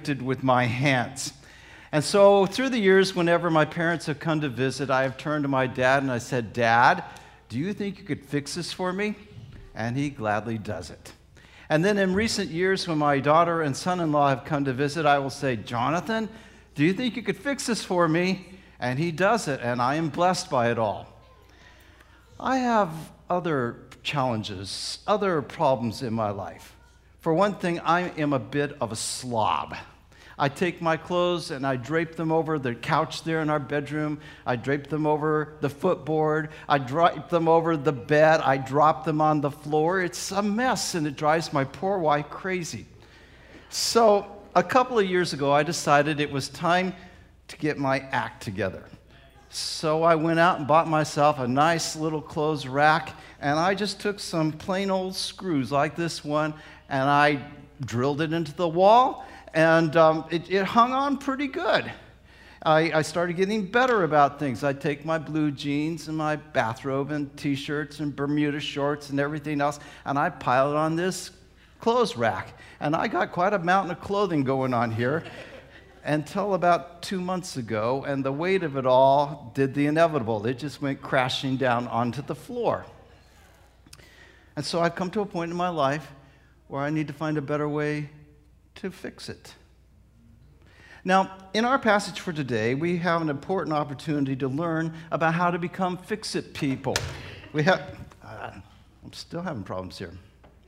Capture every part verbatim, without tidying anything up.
gifted with my hands. And so through the years, whenever my parents have come to visit, I have turned to my dad and I said, "Dad, do you think you could fix this for me?" And he gladly does it. And then in recent years, when my daughter and son-in-law have come to visit, I will say, "Jonathan, do you think you could fix this for me?" And he does it, and I am blessed by it all. I have other challenges, other problems in my life. For one thing, I am a bit of a slob. I take my clothes and I drape them over the couch there in our bedroom. I drape them over the footboard. I drape them over the bed. I drop them on the floor. It's a mess, and it drives my poor wife crazy. So a couple of years ago, I decided it was time to get my act together. So I went out and bought myself a nice little clothes rack, and I just took some plain old screws like this one, and I drilled it into the wall, and um, it, it hung on pretty good. I, I started getting better about things. I'd take my blue jeans and my bathrobe and T-shirts and Bermuda shorts and everything else, and I'd pile it on this clothes rack. And I got quite a mountain of clothing going on here until about two months ago, and the weight of it all did the inevitable. It just went crashing down onto the floor. And so I've come to a point in my life where I need to find a better way to fix it. Now, in our passage for today, we have an important opportunity to learn about how to become fix-it people. We have, uh, I'm still having problems here.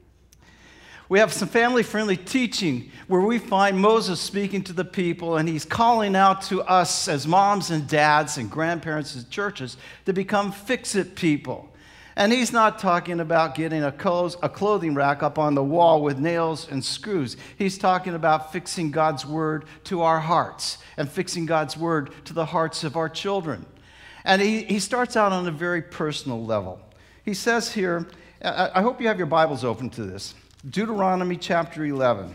We have some family-friendly teaching where we find Moses speaking to the people, and he's calling out to us as moms and dads and grandparents and churches to become fix-it people. And he's not talking about getting a clothing rack up on the wall with nails and screws. He's talking about fixing God's word to our hearts and fixing God's word to the hearts of our children. And he, he starts out on a very personal level. He says here, I, I hope you have your Bibles open to this, Deuteronomy chapter eleven.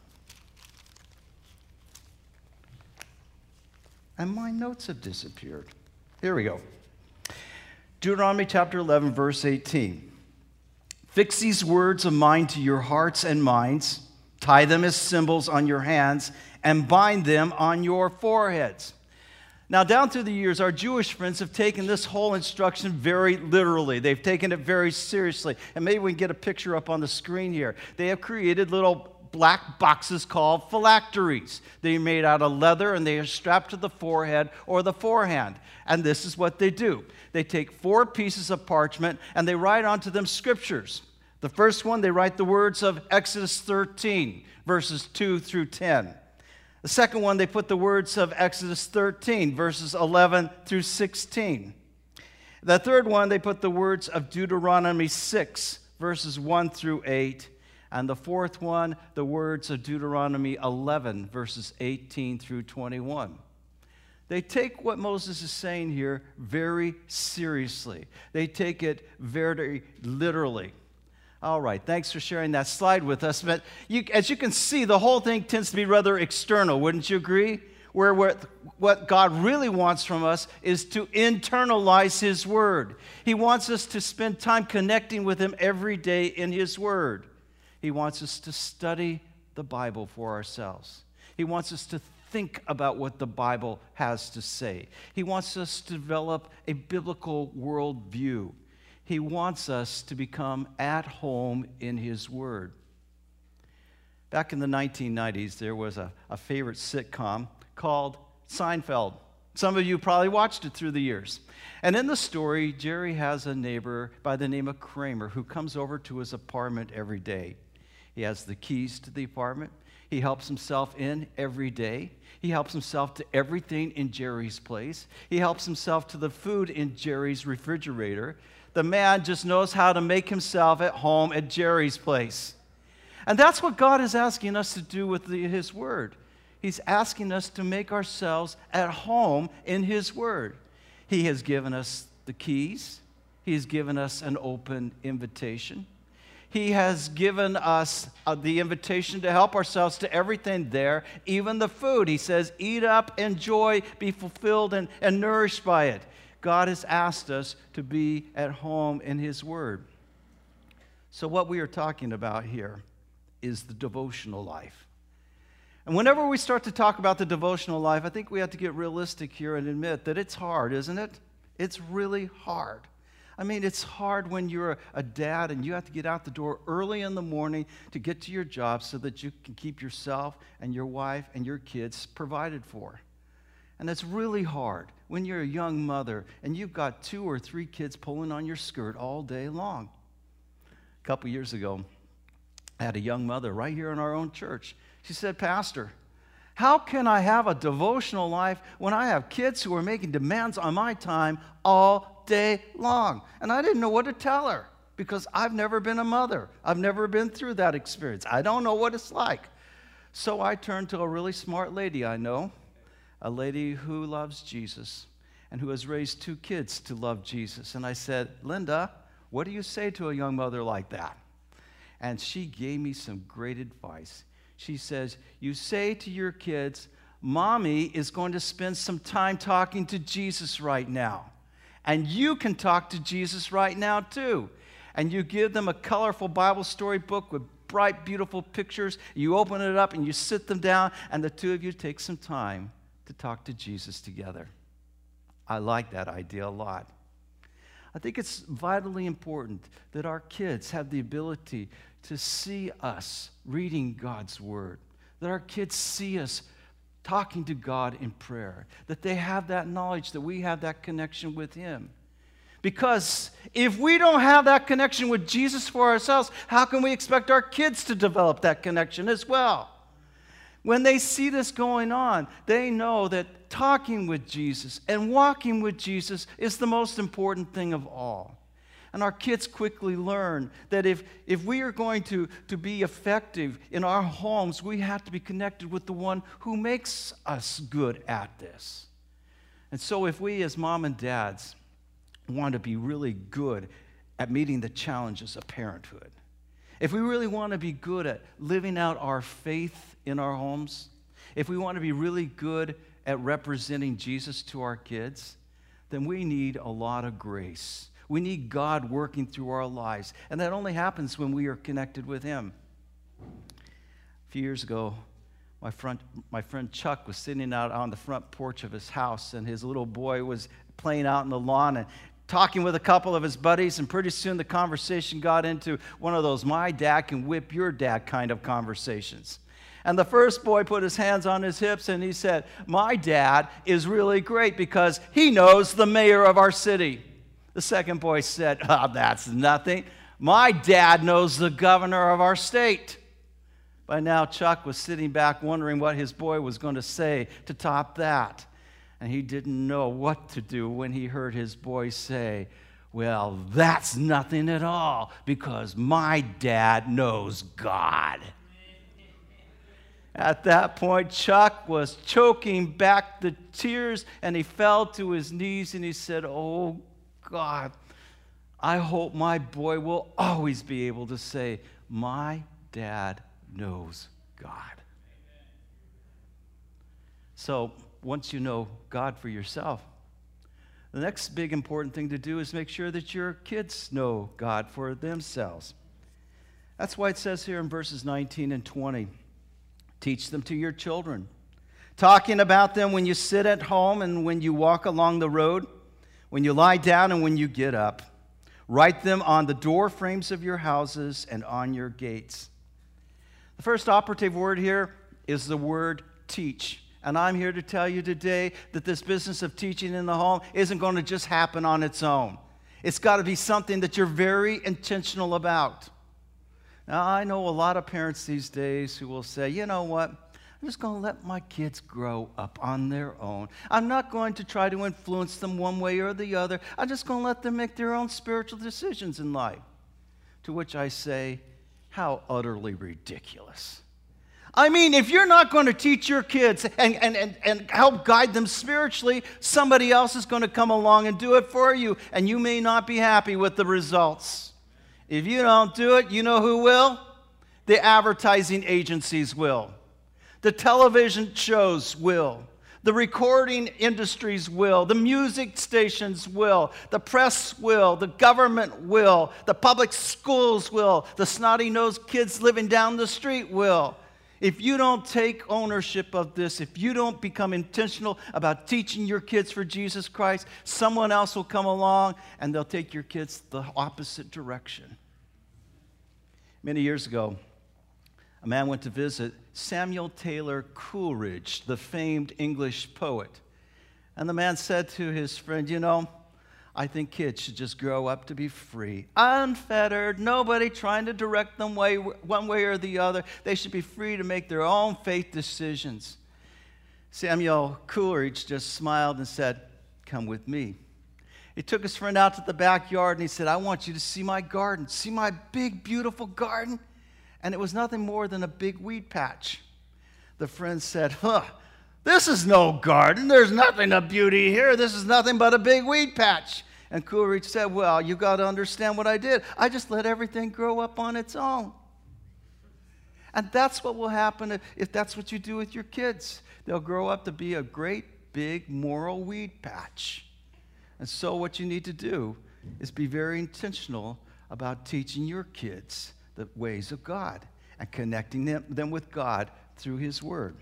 And my notes have disappeared. Here we go. Deuteronomy chapter eleven, verse eighteen. Fix these words of mine to your hearts and minds, tie them as symbols on your hands, and bind them on your foreheads. Now, down through the years, our Jewish friends have taken this whole instruction very literally. They've taken it very seriously. And maybe we can get a picture up on the screen here. They have created little black boxes called phylacteries. They're made out of leather, and they are strapped to the forehead or the forehand. And this is what they do. They take four pieces of parchment, and they write onto them scriptures. The first one, they write the words of Exodus thirteen, verses two through ten. The second one, they put the words of Exodus thirteen, verses eleven through sixteen. The third one, they put the words of Deuteronomy six, verses one through eight. And the fourth one, the words of Deuteronomy eleven, verses eighteen through twenty-one. They take what Moses is saying here very seriously. They take it very literally. All right, thanks for sharing that slide with us. But you, as you can see, the whole thing tends to be rather external, wouldn't you agree? Where, where what God really wants from us is to internalize His Word. He wants us to spend time connecting with Him every day in His Word. He wants us to study the Bible for ourselves. He wants us to think about what the Bible has to say. He wants us to develop a biblical worldview. He wants us to become at home in His Word. Back in the nineteen nineties, there was a, a favorite sitcom called Seinfeld. Some of you probably watched it through the years. And in the story, Jerry has a neighbor by the name of Kramer who comes over to his apartment every day. He has the keys to the apartment. He helps himself in every day. He helps himself to everything in Jerry's place. He helps himself to the food in Jerry's refrigerator. The man just knows how to make himself at home at Jerry's place. And that's what God is asking us to do with the, His Word. He's asking us to make ourselves at home in His Word. He has given us the keys. He has given us an open invitation. He has given us uh, the invitation to help ourselves to everything there, even the food. He says, eat up, enjoy, be fulfilled, and, and nourished by it. God has asked us to be at home in His Word. So what we are talking about here is the devotional life. And whenever we start to talk about the devotional life, I think we have to get realistic here and admit that it's hard, isn't it? It's really hard. I mean, it's hard when you're a dad and you have to get out the door early in the morning to get to your job so that you can keep yourself and your wife and your kids provided for. And it's really hard when you're a young mother and you've got two or three kids pulling on your skirt all day long. A couple years ago, I had a young mother right here in our own church. She said, "Pastor, how can I have a devotional life when I have kids who are making demands on my time all day long?" And I didn't know what to tell her because I've never been a mother. I've never been through that experience. I don't know what it's like. So I turned to a really smart lady I know, a lady who loves Jesus and who has raised two kids to love Jesus. And I said, "Linda, what do you say to a young mother like that?" And she gave me some great advice. She says, "You say to your kids, Mommy is going to spend some time talking to Jesus right now. And you can talk to Jesus right now too." And you give them a colorful Bible story book with bright, beautiful pictures. You open it up and you sit them down, and the two of you take some time to talk to Jesus together. I like that idea a lot. I think it's vitally important that our kids have the ability to see us reading God's Word, that our kids see us talking to God in prayer, that they have that knowledge that we have that connection with Him. Because if we don't have that connection with Jesus for ourselves, how can we expect our kids to develop that connection as well? When they see this going on, they know that talking with Jesus and walking with Jesus is the most important thing of all. And our kids quickly learn that if, if we are going to, to be effective in our homes, we have to be connected with the one who makes us good at this. And so if we as mom and dads want to be really good at meeting the challenges of parenthood, if we really want to be good at living out our faith in our homes, if we want to be really good at representing Jesus to our kids, then we need a lot of grace. We need God working through our lives, and that only happens when we are connected with Him. A few years ago, my friend, my friend Chuck was sitting out on the front porch of his house, and his little boy was playing out in the lawn and talking with a couple of his buddies, and pretty soon the conversation got into one of those "my dad can whip your dad" kind of conversations. And the first boy put his hands on his hips and he said, "My dad is really great because he knows the mayor of our city." The second boy said, "Oh, that's nothing. My dad knows the governor of our state." By now, Chuck was sitting back wondering what his boy was going to say to top that. And he didn't know what to do when he heard his boy say, "Well, that's nothing at all because my dad knows God." At that point, Chuck was choking back the tears, and he fell to his knees and he said, "Oh, God, I hope my boy will always be able to say, 'My dad knows God.'" So, once you know God for yourself, the next big important thing to do is make sure that your kids know God for themselves. That's why it says here in verses nineteen and twenty, teach them to your children, talking about them when you sit at home and when you walk along the road, when you lie down and when you get up. Write them on the door frames of your houses and on your gates. The first operative word here is the word teach. And I'm here to tell you today that this business of teaching in the home isn't going to just happen on its own. It's got to be something that you're very intentional about. Now, I know a lot of parents these days who will say, "You know what? I'm just going to let my kids grow up on their own. I'm not going to try to influence them one way or the other. I'm just going to let them make their own spiritual decisions in life." To which I say, how utterly ridiculous. I mean, if you're not going to teach your kids and, and, and, and help guide them spiritually, somebody else is going to come along and do it for you, and you may not be happy with the results. If you don't do it, you know who will? The advertising agencies will. The television shows will. The recording industries will. The music stations will. The press will. The government will. The public schools will. The snotty-nosed kids living down the street will. If you don't take ownership of this, if you don't become intentional about teaching your kids for Jesus Christ, someone else will come along and they'll take your kids the opposite direction. Many years ago, a man went to visit Samuel Taylor Coleridge, the famed English poet. And the man said to his friend, you know, I think kids should just grow up to be free, unfettered, nobody trying to direct them way, one way or the other. They should be free to make their own faith decisions. Samuel Coleridge just smiled and said, come with me. He took his friend out to the backyard and he said, I want you to see my garden. See my big, beautiful garden? And it was nothing more than a big weed patch. The friend said, huh, this is no garden. There's nothing of beauty here. This is nothing but a big weed patch. And Coleridge said, well, you got to understand what I did. I just let everything grow up on its own. And that's what will happen if that's what you do with your kids. They'll grow up to be a great, big, moral weed patch. And so what you need to do is be very intentional about teaching your kids the ways of God and connecting them, them with God through His Word.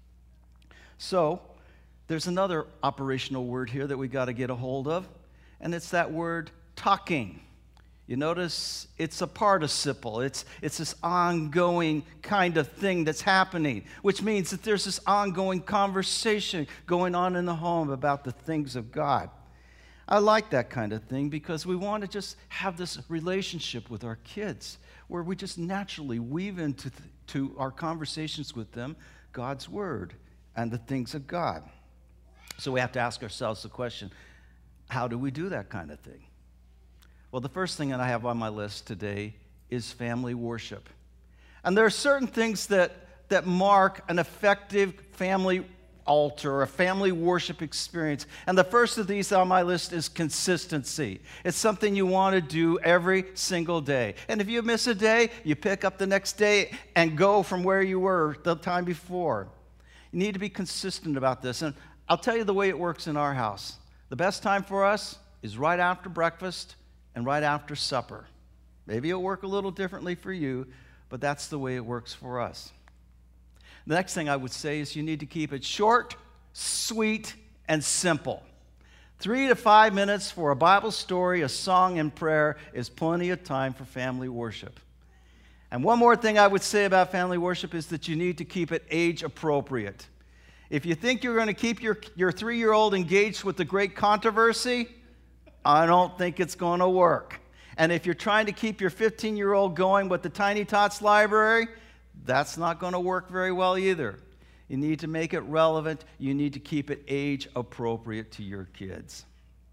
So there's another operational word here that we got to get a hold of, and it's that word talking. You notice it's a participle. It's, it's this ongoing kind of thing that's happening, which means that there's this ongoing conversation going on in the home about the things of God. I like that kind of thing because we want to just have this relationship with our kids where we just naturally weave into th- to our conversations with them God's Word and the things of God. So we have to ask ourselves the question, how do we do that kind of thing? Well, the first thing that I have on my list today is family worship. And there are certain things that, that mark an effective family altar, a family worship experience. And the first of these on my list is consistency. It's something you want to do every single day. And if you miss a day, you pick up the next day and go from where you were the time before. You need to be consistent about this. And I'll tell you the way it works in our house. The best time for us is right after breakfast and right after supper. Maybe it'll work a little differently for you, but that's the way it works for us. The next thing I would say is you need to keep it short, sweet, and simple. Three to five minutes for a Bible story, a song, and prayer is plenty of time for family worship. And one more thing I would say about family worship is that you need to keep it age appropriate. If you think you're going to keep your, your three-year-old engaged with the great controversy, I don't think it's going to work. And if you're trying to keep your fifteen-year-old going with the Tiny Tots library, that's not going to work very well either. You need to make it relevant. You need to keep it age appropriate to your kids.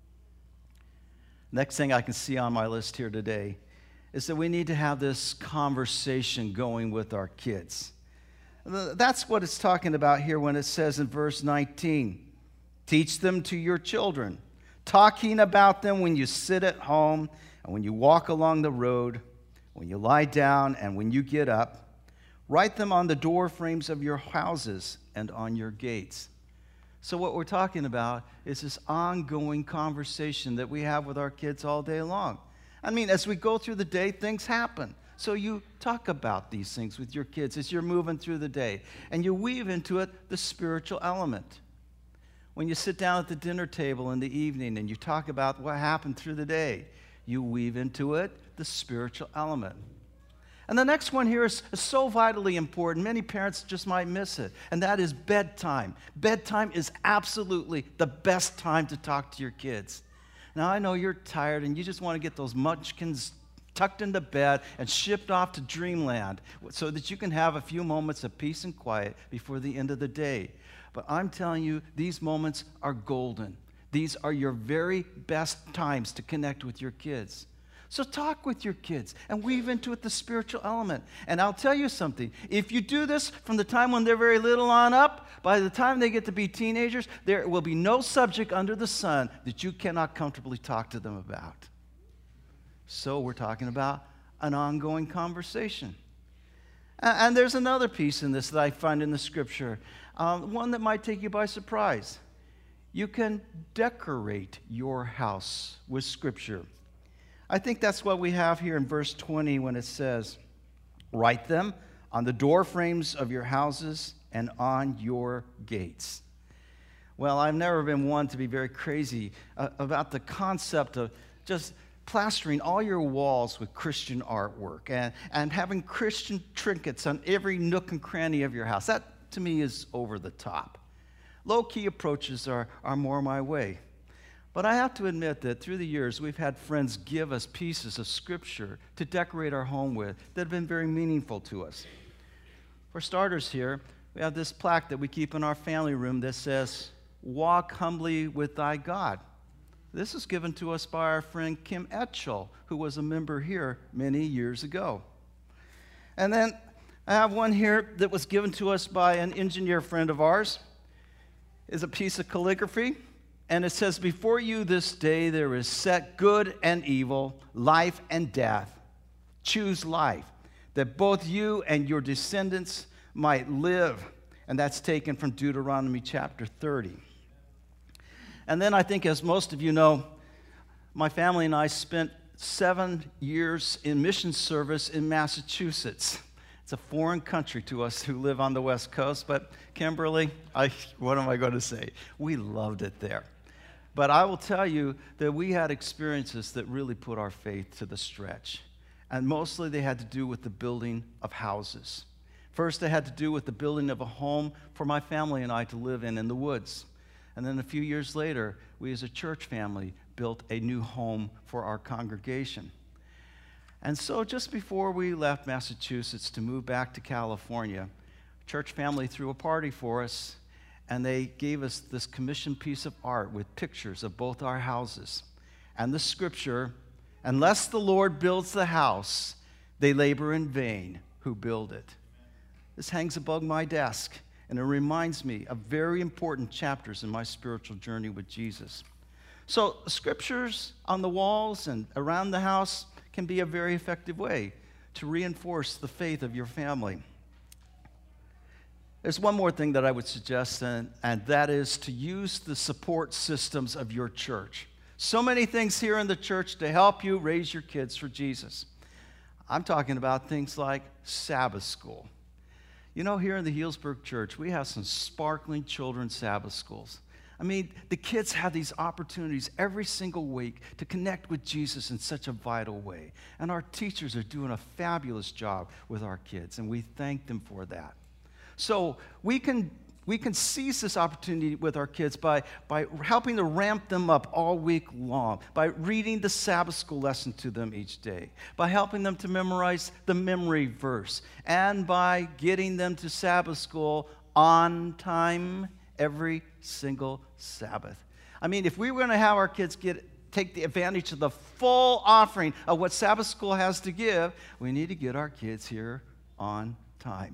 Next thing I can see on my list here today is that we need to have this conversation going with our kids. That's what it's talking about here when it says in verse nineteen, teach them to your children, talking about them when you sit at home and when you walk along the road, when you lie down and when you get up. Write them on the door frames of your houses and on your gates. So what we're talking about is this ongoing conversation that we have with our kids all day long. I mean, as we go through the day, things happen. So you talk about these things with your kids as you're moving through the day. And you weave into it the spiritual element. When you sit down at the dinner table in the evening and you talk about what happened through the day, you weave into it the spiritual element. And the next one here is, is so vitally important. Many parents just might miss it, and that is bedtime. Bedtime is absolutely the best time to talk to your kids. Now, I know you're tired, and you just want to get those munchkins tucked into bed and shipped off to dreamland so that you can have a few moments of peace and quiet before the end of the day. But I'm telling you, these moments are golden. These are your very best times to connect with your kids. So talk with your kids and weave into it the spiritual element. And I'll tell you something. If you do this from the time when they're very little on up, by the time they get to be teenagers, there will be no subject under the sun that you cannot comfortably talk to them about. So we're talking about an ongoing conversation. And there's another piece in this that I find in the Scripture, um, one that might take you by surprise. You can decorate your house with Scripture. I think that's what we have here in verse twenty when it says, write them on the door frames of your houses, and on your gates. Well, I've never been one to be very crazy uh, about the concept of just plastering all your walls with Christian artwork and, and having Christian trinkets on every nook and cranny of your house. That, to me, is over the top. Low-key approaches are, are more my way. But I have to admit that through the years, we've had friends give us pieces of Scripture to decorate our home with that have been very meaningful to us. For starters here, we have this plaque that we keep in our family room that says, "Walk humbly with thy God." This was given to us by our friend Kim Etchell, who was a member here many years ago. And then I have one here that was given to us by an engineer friend of ours. It's a piece of calligraphy, and it says, "Before you this day there is set good and evil, life and death. Choose life, that both you and your descendants might live." And that's taken from Deuteronomy chapter thirty. And then I think, as most of you know, my family and I spent seven years in mission service in Massachusetts. It's a foreign country to us who live on the West Coast, but Kimberly, I, what am I going to say? We loved it there. But I will tell you that we had experiences that really put our faith to the stretch. And mostly they had to do with the building of houses. First, they had to do with the building of a home for my family and I to live in in the woods. And then a few years later, we as a church family built a new home for our congregation. And so just before we left Massachusetts to move back to California, church family threw a party for us, and they gave us this commissioned piece of art with pictures of both our houses. And the scripture, "Unless the Lord builds the house, they labor in vain who build it." This hangs above my desk, and it reminds me of very important chapters in my spiritual journey with Jesus. So scriptures on the walls and around the house can be a very effective way to reinforce the faith of your family. There's one more thing that I would suggest, and, and that is to use the support systems of your church. So many things here in the church to help you raise your kids for Jesus. I'm talking about things like Sabbath school. You know, here in the Healdsburg Church, we have some sparkling children's Sabbath schools. I mean, the kids have these opportunities every single week to connect with Jesus in such a vital way. And our teachers are doing a fabulous job with our kids, and we thank them for that. So we can, we can seize this opportunity with our kids by, by helping to ramp them up all week long, by reading the Sabbath school lesson to them each day, by helping them to memorize the memory verse, and by getting them to Sabbath school on time every single Sabbath. I mean, if we were going to have our kids get take the advantage of the full offering of what Sabbath school has to give, we need to get our kids here on time.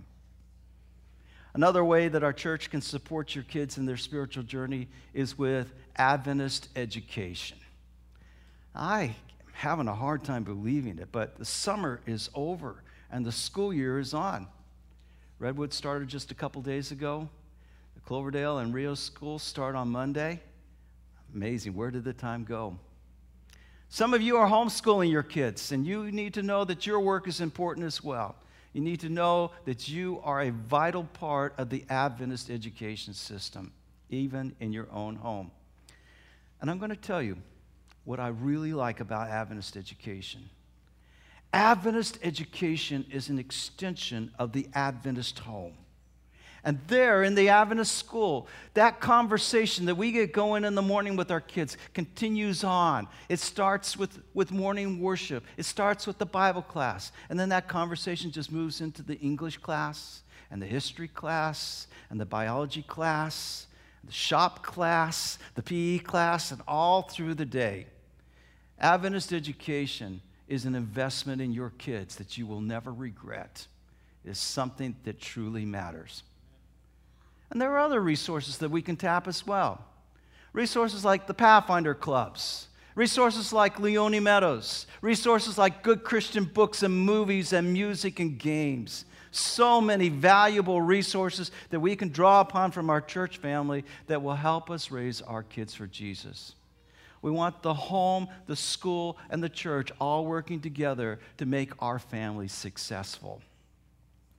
Another way that our church can support your kids in their spiritual journey is with Adventist education. I'm having a hard time believing it, but the summer is over and the school year is on. Redwood started just a couple days ago. The Cloverdale and Rio schools start on Monday. Amazing. Where did the time go? Some of you are homeschooling your kids, and you need to know that your work is important as well. You need to know that you are a vital part of the Adventist education system, even in your own home. And I'm going to tell you what I really like about Adventist education. Adventist education is an extension of the Adventist home. And there in the Adventist school, that conversation that we get going in the morning with our kids continues on. It starts with, with morning worship. It starts with the Bible class. And then that conversation just moves into the English class and the history class and the biology class, the shop class, the P E class, and all through the day. Adventist education is an investment in your kids that you will never regret. It is something that truly matters. And there are other resources that we can tap as well. Resources like the Pathfinder Clubs, resources like Leone Meadows, resources like good Christian books and movies and music and games. So many valuable resources that we can draw upon from our church family that will help us raise our kids for Jesus. We want the home, the school, and the church all working together to make our family successful.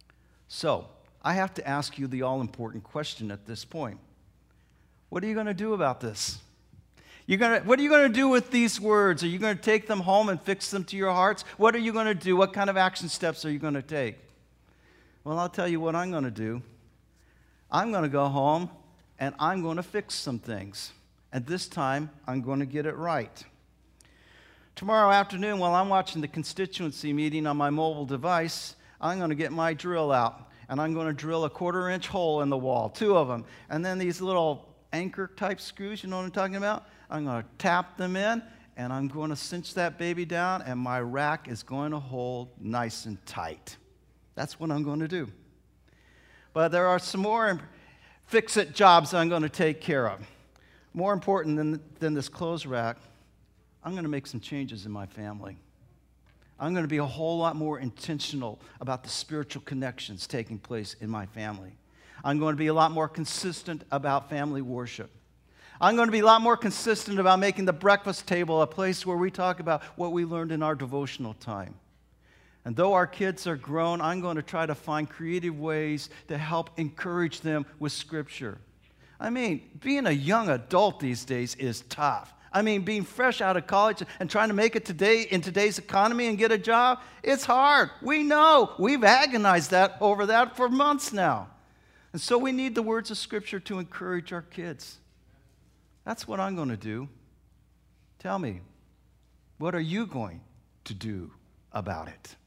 So, I have to ask you the all-important question at this point. What are you going to do about this? You're gonna, what are you going to do with these words? Are you going to take them home and fix them to your hearts? What are you going to do? What kind of action steps are you going to take? Well, I'll tell you what I'm going to do. I'm going to go home and I'm going to fix some things. And this time, I'm going to get it right. Tomorrow afternoon, while I'm watching the constituency meeting on my mobile device, I'm going to get my drill out, and I'm going to drill a quarter-inch hole in the wall, two of them. And then these little anchor-type screws, you know what I'm talking about? I'm going to tap them in, and I'm going to cinch that baby down, and my rack is going to hold nice and tight. That's what I'm going to do. But there are some more fix-it jobs I'm going to take care of. More important than, than this clothes rack, I'm going to make some changes in my family. I'm going to be a whole lot more intentional about the spiritual connections taking place in my family. I'm going to be a lot more consistent about family worship. I'm going to be a lot more consistent about making the breakfast table a place where we talk about what we learned in our devotional time. And though our kids are grown, I'm going to try to find creative ways to help encourage them with Scripture. I mean, being a young adult these days is tough. I mean, being fresh out of college and trying to make it today in today's economy and get a job, it's hard. We know. We've agonized that over that for months now. And so we need the words of Scripture to encourage our kids. That's what I'm going to do. Tell me, what are you going to do about it?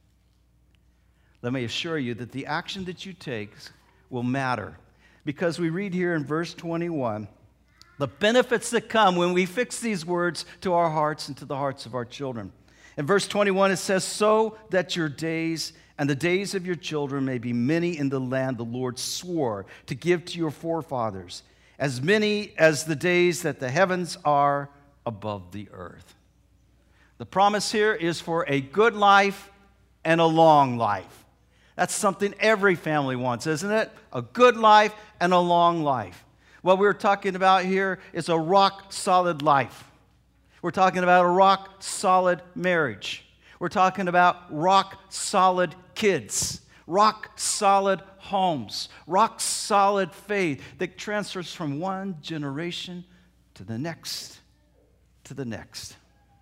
Let me assure you that the action that you take will matter, because we read here in verse twenty-one, the benefits that come when we fix these words to our hearts and to the hearts of our children. In verse twenty-one, it says, so that your days and the days of your children may be many in the land the Lord swore to give to your forefathers, as many as the days that the heavens are above the earth. The promise here is for a good life and a long life. That's something every family wants, isn't it? A good life and a long life. What we're talking about here is a rock-solid life. We're talking about a rock-solid marriage. We're talking about rock-solid kids, rock-solid homes, rock-solid faith that transfers from one generation to the next, to the next.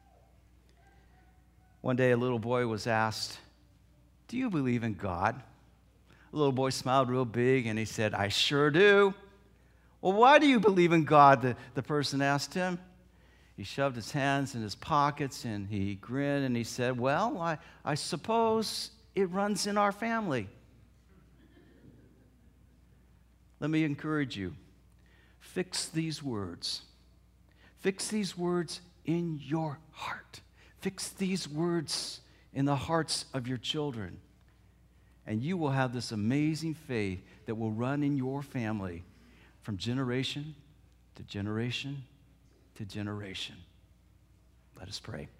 One day a little boy was asked, do you believe in God? The little boy smiled real big and he said, I sure do. Well, why do you believe in God? The, the person asked him. He shoved his hands in his pockets and he grinned and he said, well, I, I suppose it runs in our family. Let me encourage you. Fix these words. Fix these words in your heart. Fix these words in the hearts of your children. And you will have this amazing faith that will run in your family from generation to generation to generation. Let us pray.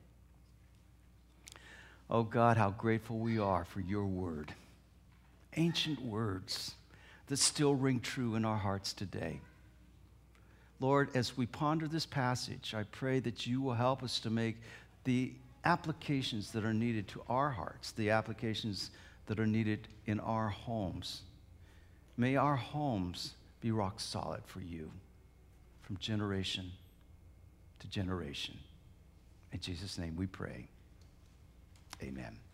Oh God, how grateful we are for your word. Ancient words that still ring true in our hearts today. Lord, as we ponder this passage, I pray that you will help us to make the applications that are needed to our hearts, the applications that are needed in our homes. May our homes be rock solid for you from generation to generation. In Jesus' name we pray. Amen.